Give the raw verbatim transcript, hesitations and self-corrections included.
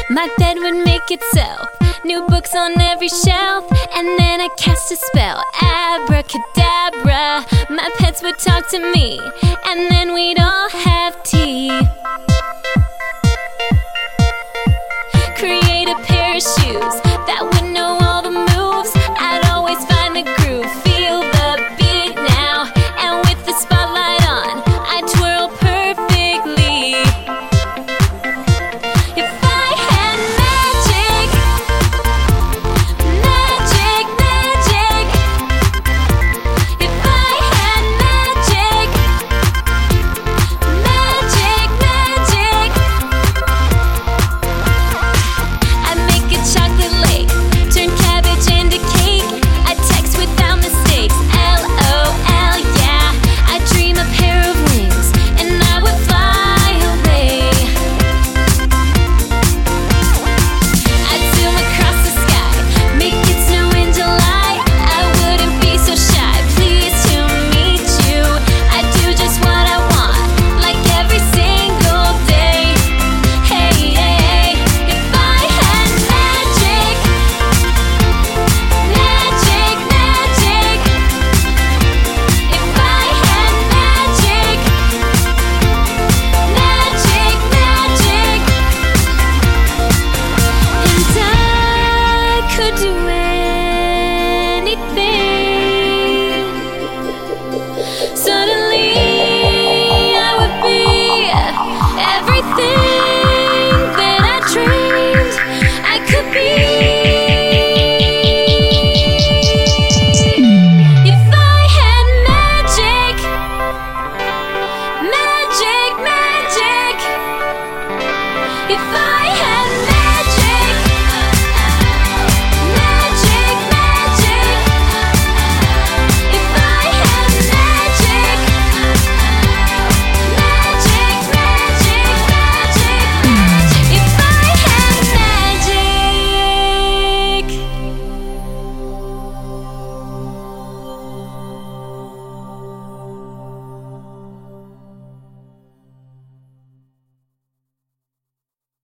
My bed would make itself, new books on every shelf, and then I cast a spell, abracadabra. My pets would talk to me, and then we'd all have tea.